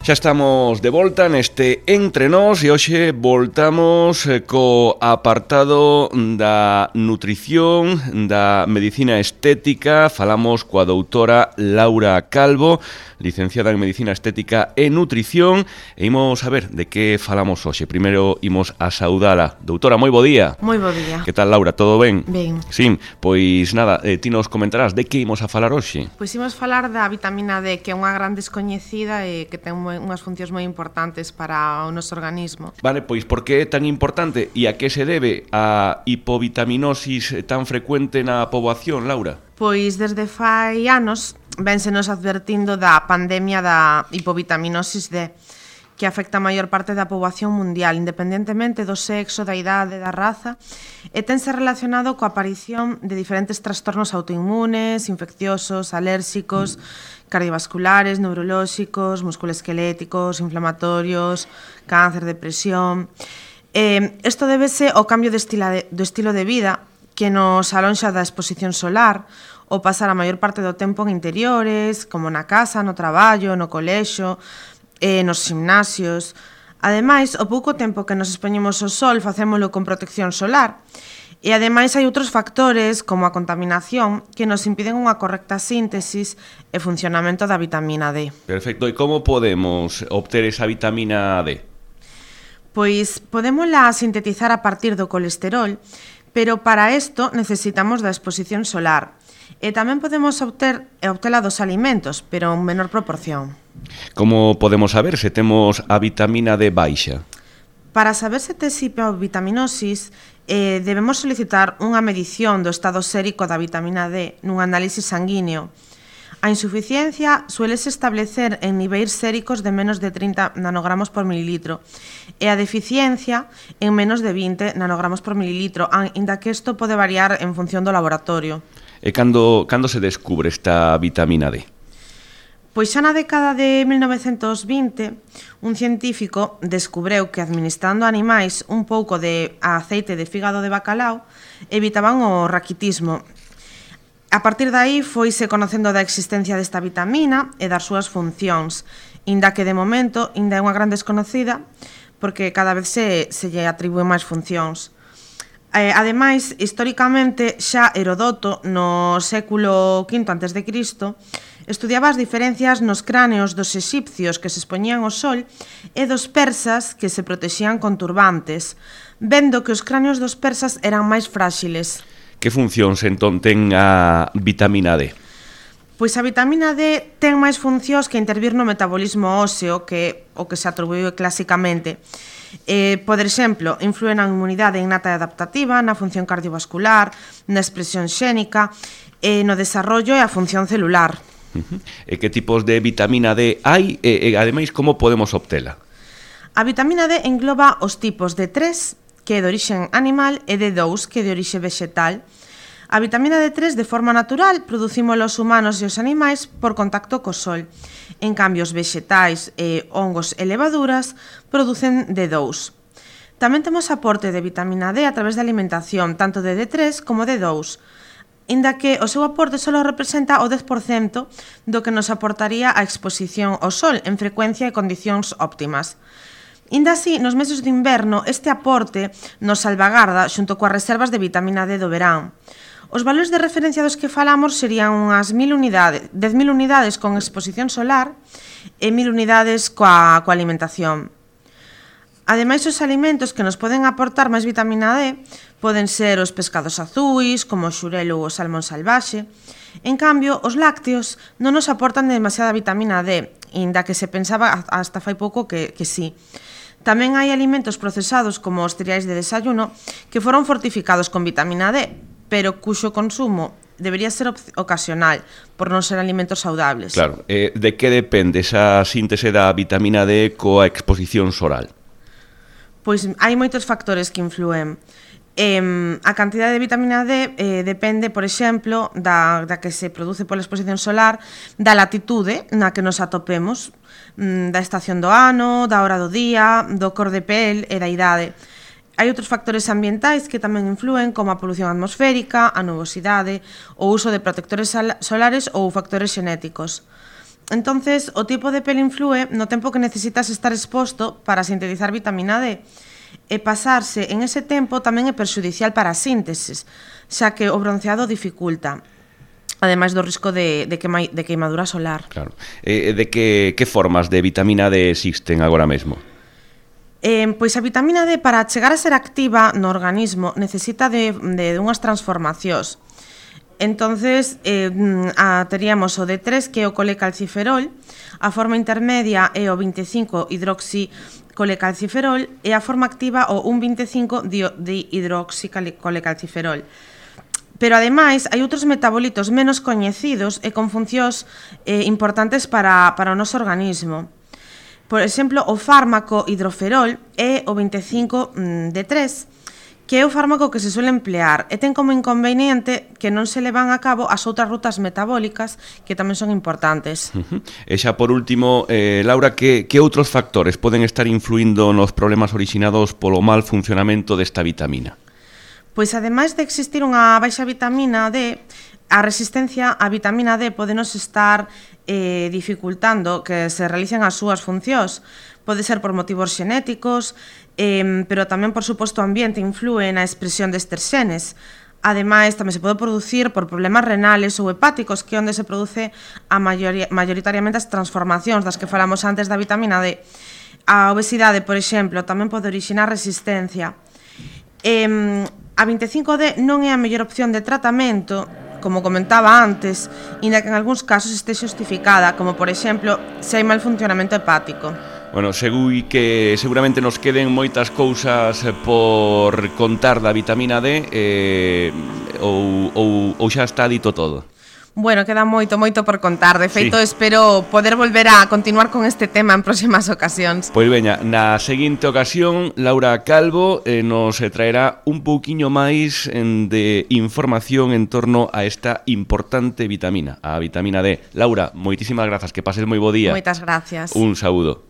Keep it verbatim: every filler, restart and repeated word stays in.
Xa estamos de volta neste Entre Nós e hoxe voltamos co apartado da nutrición, da medicina estética. Falamos coa doutora Laura Calvo, licenciada en Medicina Estética e Nutrición, e imos a ver de que falamos hoxe. Primeiro imos a saudala. Doutora, moi bo día. Moi bo día. Que tal, Laura? Todo ben? Ben. Sí, pois nada, eh, ti nos comentarás de que imos a falar hoxe. Pois imos falar da vitamina D, que é unha gran descoñecida e que ten moi, unhas funcións moi importantes para o noso organismo. Vale, pois por que é tan importante e a que se debe a hipovitaminosis tan frecuente na poboación, Laura? Pois desde fai anos vénsenos advertindo da pandemia da hipovitaminosis D, que afecta a maior parte da poboación mundial, independentemente do sexo, da idade, da raza, e tense relacionado coa aparición de diferentes trastornos autoinmunes, infecciosos, alérxicos, cardiovasculares, neurolóxicos, musculoesqueléticos, inflamatorios, cáncer, depresión. Eh, isto débese ao cambio de estilo de, do estilo de vida que nos alonxa da exposición solar, ou pasar a maior parte do tempo en interiores, como na casa, no traballo, no colexo, eh, nos gimnasios. Ademais, o pouco tempo que nos expoñemos ao sol facémolo con protección solar. E ademais hai outros factores, como a contaminación, que nos impiden unha correcta síntesis e funcionamento da vitamina D. Perfecto, e como podemos obter esa vitamina D? Pois podémola sintetizar a partir do colesterol, pero para isto necesitamos da exposición solar. E tamén podemos obter, obtela dos alimentos, pero en menor proporción. Como podemos saber se temos a vitamina D baixa? Para saber se tes hipovitaminosis, eh, debemos solicitar unha medición do estado sérico da vitamina D nun análisis sanguíneo. A insuficiencia suelese establecer en niveis séricos de menos de trinta nanogramos por mililitro e a deficiencia en menos de vinte nanogramos por mililitro, aínda que isto pode variar en función do laboratorio. E cando, cando se descubre esta vitamina D? Pois xa na década de mil novecentos vinte, un científico descubreu que administrando a animais un pouco de aceite de fígado de bacalao evitaban o raquitismo. A partir de aí foise conocendo da existencia desta vitamina e das súas funcións, inda que de momento ainda é unha gran desconocida porque cada vez se, se lle atribúen máis funcións. Eh, ademais, históricamente, xa Herodoto, no século quinto antes de Cristo, estudiaba as diferencias nos cráneos dos exipcios que se expoñían ao sol e dos persas que se protexían con turbantes, vendo que os cráneos dos persas eran máis fráxiles. Que funcións entón ten a vitamina D? Pois a vitamina D ten máis funcións que intervir no metabolismo óseo, que o que se atribuíu clásicamente. Eh, por exemplo, inflúe na inmunidade innata e adaptativa, na función cardiovascular, na expresión xénica, e no desarrollo e a función celular. Uh-huh. E que tipos de vitamina D hai e, e ademais como podemos obtela? A vitamina D engloba os tipos de tres, que é de orixen animal, e de dous, que é de orixe vegetal. A vitamina D tres de forma natural producímola os humanos e os animais por contacto co sol. En cambio, os vegetais, e hongos e levaduras producen D dous. Tamén temos aporte de vitamina D a través da alimentación, tanto de D tres como de D dous, inda que o seu aporte só representa o dez por cento do que nos aportaría a exposición ao sol en frecuencia e condicións óptimas. Inda así, nos meses de inverno, este aporte nos salvagarda xunto coas reservas de vitamina D do verán. Os valores de referencia dos que falamos serían unhas mil unidades, dez mil unidades con exposición solar e mil unidades coa, coa alimentación. Ademais, os alimentos que nos poden aportar máis vitamina D poden ser os pescados azuis, como o xurelo ou o salmón salvaxe. En cambio, os lácteos non nos aportan demasiada vitamina D, inda que se pensaba hasta fai pouco que, que sí. Tamén hai alimentos procesados como os cereais de desayuno que foron fortificados con vitamina D, pero cuxo consumo debería ser ocasional, por non ser alimentos saudables. Claro, eh, de que depende esa síntese da vitamina D coa exposición solar? Pois hai moitos factores que influen. Eh, a cantidade de vitamina D eh, depende, por exemplo, da, da que se produce pola exposición solar, da latitude na que nos atopemos, da estación do ano, da hora do día, do cor de pel e da idade. Hai outros factores ambientais que tamén influen, como a polución atmosférica, a nubosidade, o uso de protectores solares ou factores xenéticos. entonces o tipo de pel influe no tempo que necesitas estar exposto para sintetizar vitamina D, e pasarse en ese tempo tamén é perxudicial para a síntesis, xa que o bronceado dificulta, ademais do risco de, de, queima, de queimadura solar. Claro. Eh, de que, que formas de vitamina D existen agora mesmo? Eh, pois a vitamina D, para chegar a ser activa no organismo, necesita de, de, de unhas transformacións. Entonces, eh, a, teríamos o D tres, que é o colecalciferol, a forma intermedia é o veinticinco hidroxicolecalciferol e a forma activa o un veinticinco dihidroxicolecalciferol. Pero, ademais, hai outros metabolitos menos coñecidos e con funcións eh, importantes para, para o noso organismo. Por exemplo, o fármaco hidroferol é o veinticinco D tres, que é o fármaco que se suele emplear e ten como inconveniente que non se levan a cabo as outras rutas metabólicas que tamén son importantes. Uh-huh. E xa por último, eh, Laura, que, que outros factores poden estar influindo nos problemas originados polo mal funcionamento desta vitamina? Pois ademais de existir unha baixa vitamina D, a resistencia á vitamina D podenos estar eh, dificultando que se realicen as súas funcións. Pode ser por motivos xenéticos, eh, pero tamén, por suposto, o ambiente influe na expresión destes xenes. Ademais, tamén se pode producir por problemas renales ou hepáticos, que é onde se produce a maioría, maioritariamente as transformacións das que falamos antes da vitamina D. A obesidade, por exemplo, tamén pode orixinar resistencia. Eh, a veinticinco D non é a mellor opción de tratamento, como comentaba antes, inda que en algúns casos este xustificada, como por exemplo, se hai mal funcionamento hepático. Bueno, segui que seguramente nos queden moitas cousas por contar da vitamina D, eh, ou, ou, ou xa está dito todo? Bueno, queda moito, moito por contar. De feito, sí. Espero poder volver a continuar con este tema en próximas ocasións. Pois veña, na seguinte ocasión, Laura Calvo eh, nos traerá un pouquiño máis de información en torno a esta importante vitamina, a vitamina D. Laura, moitísimas grazas, que pases moi bo día. Moitas gracias. Un saúdo.